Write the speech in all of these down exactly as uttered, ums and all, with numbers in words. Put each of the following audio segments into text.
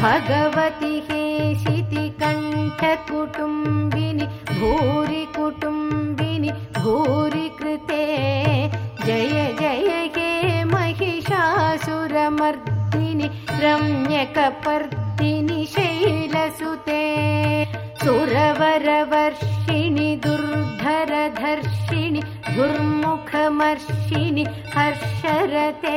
भगवति हेशिति कण्ठकुटुम्बिनि भूरि कुटुम्बिनि भूरि कृते जय जय हे महिषासुरमर्दिनि रम्यकपर्दिनि शैलसुते सुरवरवर्षिणि दुर्धरधर्षिणि दुर्मुखमर्षिणि हर्षरते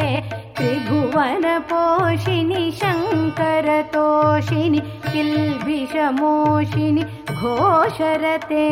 त्रिभुवनपोषिणि शङ्करतोषिणि किल्बिषमोषिणि घोषरते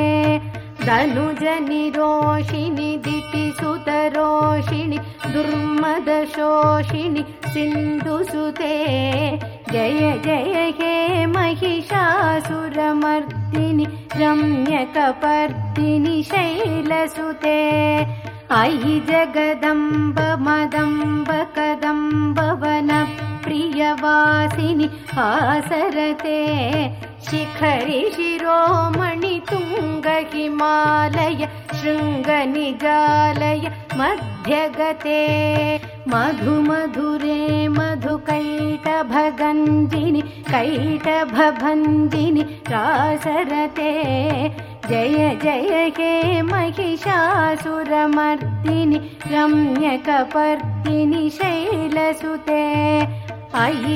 धनुजनिरोषिणि दितिसुतरोषिणि दुर्मदशोषिणि सिन्धुसुते जय जय हे महिषासुरमर्दिनि रम्यकपर्दिनि शैलसुते अयि जगदम्ब मदम्ब कदम्ब वनप्रियवासिनि आसरते शिखरि शिरोमणि तुङ्ग हिमालय शृङ्गनिजालय मध्यगते मधुमधुरे मधुकैटभगन्धिनि कैटभभन्धिनि रासरते जय जय हे महिषासुरमर्दिनि रम्यकपर्दिनि शैलसुते अयि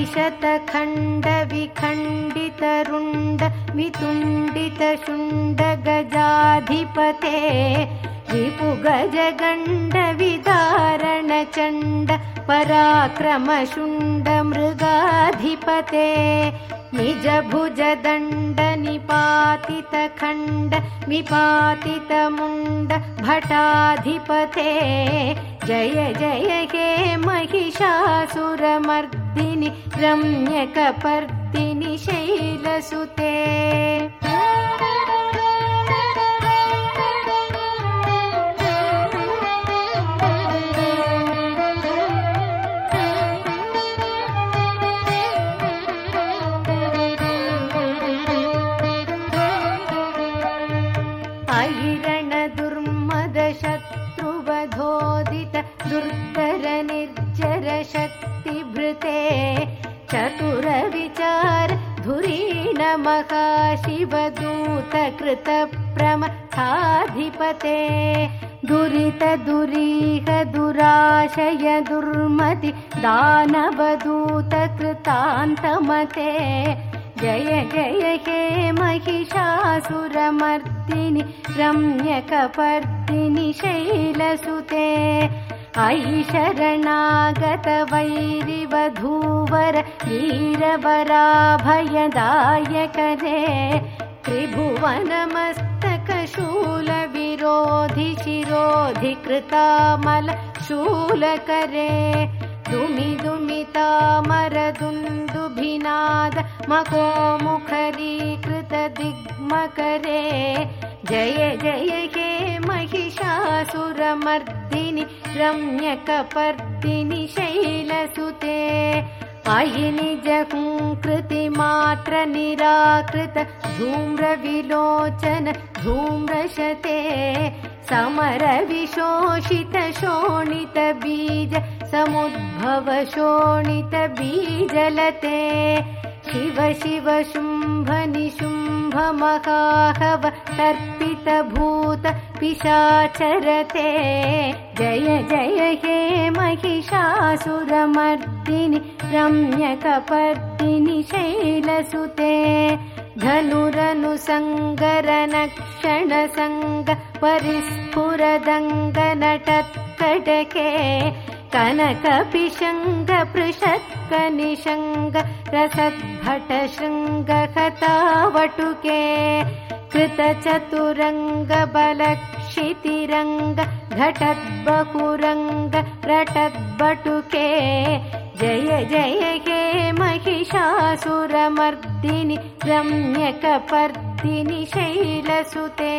शतखण्डविखण्डितरुण्ड वितुण्डितशुण्ड गजाधिपते रिपुगजगण्डविदारणचण्ड पराक्रमशुण्ड मृगाधिपते निजभुजदण्ड निपातितखण्ड विपातितमुण्ड भटाधिपते जय जय हे महिषासुरमर्दिनि रम्यकपर्दिनि शैलसुते शत्रुवधोदित दुर्धर निर्जर शक्तिभृते चतुरविचार धुरीण महाशिवदूत कृतप्रमथाधिपते दुरित दुरीह दुराशय दुर्मति दानवदूत कृतान्तमते जय जय हे महिषासुरमर्दिनि रम्यकपर्दिनि शैलसुते अयि शरणागत वैरिवधूवर वीरवराभयदायकरे त्रिभुवनमस्तकशूलविरोधि शिरोधि कृतामल शूलकरे दुमि दुमितामरदुन्दुभिनाद मकोमुखरीकृत दिग्मकरे जय जय हे महिषासुरमर्दिनि रम्यकपर्दिनि शैलसुते अयि निजहुङ्कृतिमात्र निराकृत धूम्रविलोचन धूम्रशते समर विशोषित शोणित बीज समुद्भव शोणित बीजलते शिव शिव शुम्भ निशुम्भ महाहव तर्पित भूत पिशाचरते जय जय हे महिषासुरमर्दिनि रम्यकपर्दिनि शैलसुते धनुरनुसङ्गरनक्षणसङ्ग परिस्फुरदङ्गनटत्कडके कनकपिशङ्ग पृषत्कनिशङ्ग रसद्भटशृङ्ग कथावटुके कृतचतुरङ्ग बलक्षितिरङ्ग घटद्बहुरङ्ग रटद्बटुके जय जय हे महिषासुरमर्दिनि रम्यकपर्दिनि शैलसुते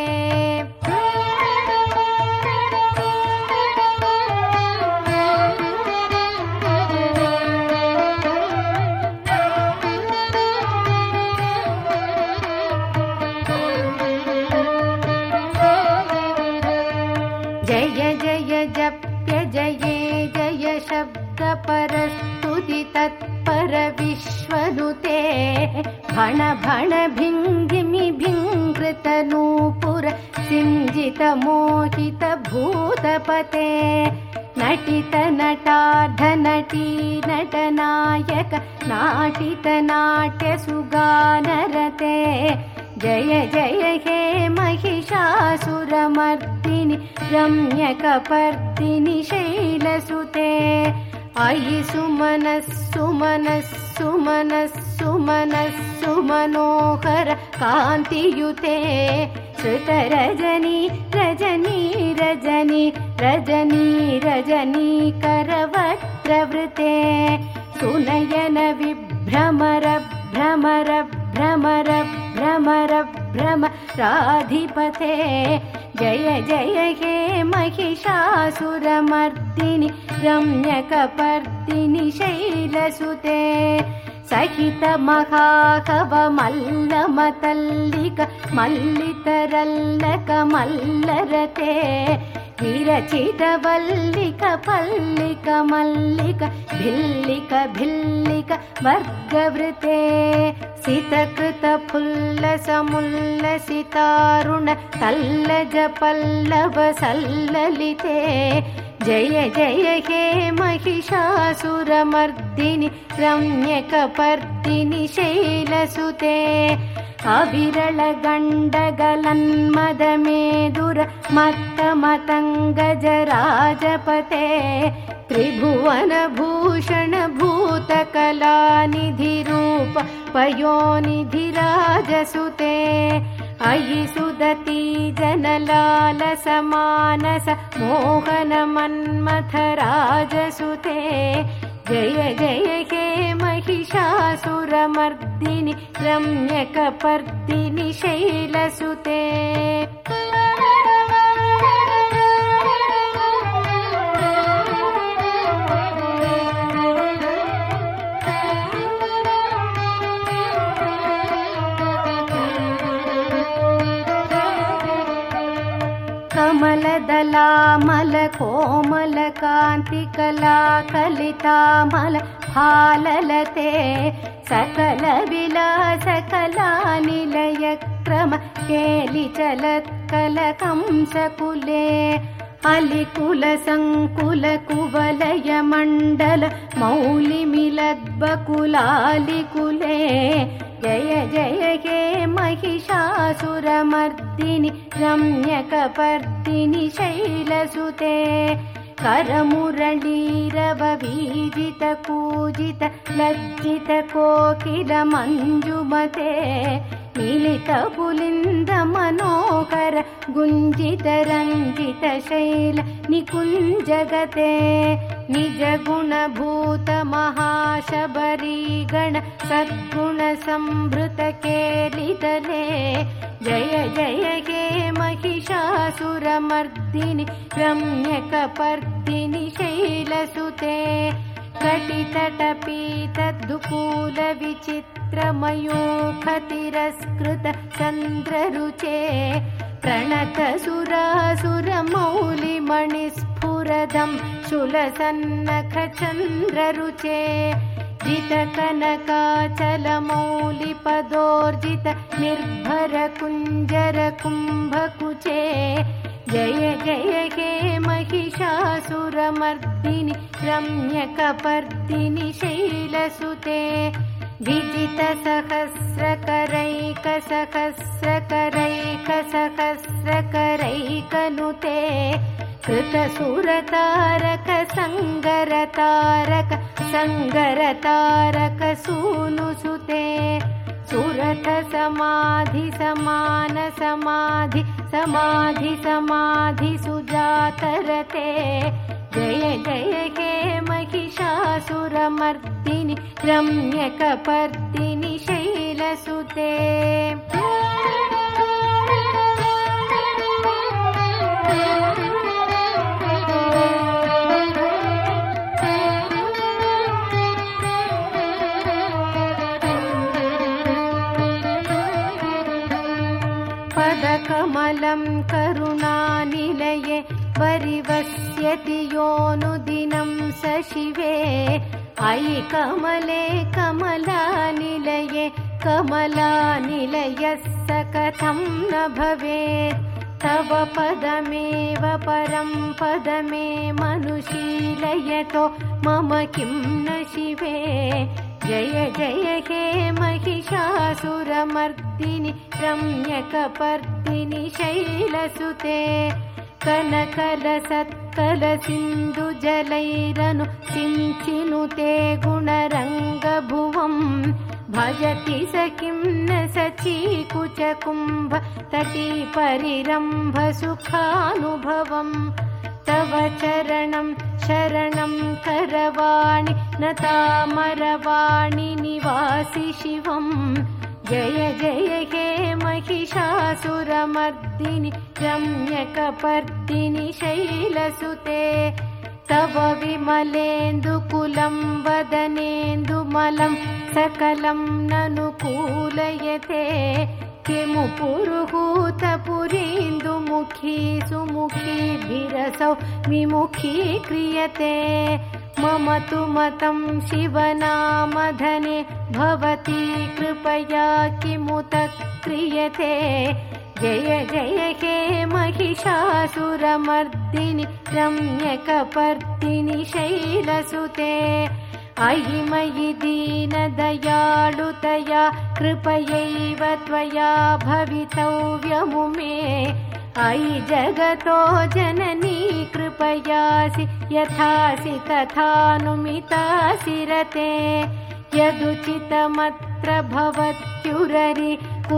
जय जय जप्य जये जय शब्दपरस्तुति तत्पर विश्वनुते भण भण भिङ्गिमि भिङ्कृतनूपुर सिञ्जित मोहित भूतपते नटित नटार्ध नटी नटनायक नाटित नाट्य सुगानरते जय जय हे महिषासुरमर्दिनि रम्यकपर्दिनि शैलसुते अयि सुमनः सुमनः सुमनः सुमनः सुमनोहर कान्तियुते श्रुतरजनी रजनी रजनी रजनी रजनी करवक्त्रवृते सुनयन विभ्रमर भ्रमर भ्रमर भ्रमर भ्रमराधिपते जय जय हे महिषासुरमर्दिनि रम्यकपर्दिनि शैलसुते सहित महाकव मल्लमतल्लिक मल्लितरल्लक मल्लरते विरचित वल्लिक पल्लिक मल्लिक भिल्लिक भिल्लिक वर्गवृते सितकृत फुल्लसमुल्लसितारुण तल्लज पल्लव सल्ललिते जय जय हे महिषासुरमर्दिनि रम्यकपर्दिनि शैलसुते अविरल गण्डगलन्मदमेदुर मत्तमतङ्गजराजपते त्रिभुवन भूषण भूतकलानिधिरूप पयोनिधिराजसुते अयि सुदती जनलालस मानस मोहन मन्मथ राजसुते जय जय हे महिषासुरमर्दिनि रम्यकपर्दिनि शैलसुते कमलदलामल कोमल कान्तिकला कलितामल फाललते सकल विलास कला निलय क्रम केलिचलत्कल कंसकुले अलिकुल संकुल कुवलय मण्डल मौलिमिलद्बकुलालिकुले जय जय हे महिषासुरमर्दिनि रम्यकपर्दिनि शैलसुते करमुरळीरव वीजित कूजित लज्जित कोकिल मञ्जुमते मिलित पुलिन्द मनोहर गुञ्जित रञ्जित शैल निकुञ्जगते निज गुणभूत महाशबरीगण सद्गुण संभृत केलितले जय जय हे महिषासुरमर्दिनि रम्यकपर्दिनि शैलसुते कटितटपीतद्दुकूल विचित्रमयूखतिरस्कृत चन्द्ररुचे प्रणत सुरासुरमौलिमणिस्फुरदं शूलसन्नख चन्द्ररुचे जित कनकाचल मौलिपदोर्जित निर्भर कुञ्जर कुम्भकुचे जय जय हे महिषासुरमर्दिनि रम्यकपर्दिनि शैलसुते विजित सहस्रकरैक सहस्रकरैक सहस्रकरैकनुते कृत सुरतारक संगरतारक संगरतारक सूनुसुते सुरथ समाधि समान समाधि समाधि समाधि सुजातरते जय जय हे महिषासुरमर्दिनि रम्यकपर्दिनि शैलसुते पदकमलं करुणानिलये वरिवस्यति योऽनुदिनं स शिवे अयि कमले कमलानिलये कमलानिलयः स कथं न भवेत् तव पदमेव परं पदमे मनुशीलयतो मम किं न शिवे जय जय हे महिषासुरमर्दिनि रम्यकपर्दिनि शैलसुते कनकलसत्कलसिन्धुजलैरनु सिञ्चिनुते गुणरङ्गभुवम् भजति स किं न सचीकुचकुम्भ तटीपरिरम्भसुखानुभवम् तव चरणं शरणं करवाणि न तामरवाणि निवासि शिवम् जय जय हे महिषासुरमर्दिनि रम्यकपर्दिनि शैलसुते तव विमलेन्दुकुलं वदनेन्दुमलं सकलं ननुकूलयते किमु पुरुहूतपुरीन्दुमुखी सुमुखीभिरसौ विमुखी क्रियते मम तु मतं शिवनामधने भवती कृपया किमुत क्रियते जय जय हे महिषासुरमर्दिनि रम्यकपर्दिनि शैलसुते अयि मयि दीनदयाळुतया कृपयैव त्वया भवितव्यमुमे अयि जगतो जननी कृपयासि यथासि तथानुमितासि रते यदुचितमत्र भवत्युररि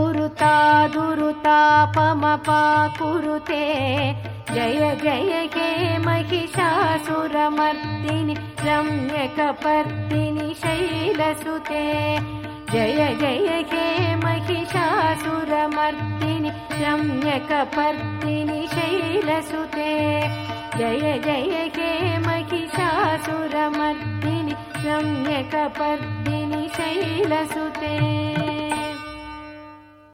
कुरुतादुरुतापमपाकुरुते जय जय हे महिषासुरमर्दिनि रम्यकपर्दिनि शैलसुते जय जय हे महिषासुरमर्दिनि रम्यकपर्दिनि शैलसुते जय जय हे महिषासुरमर्दिनि रम्यकपर्दिनि शैलसुते।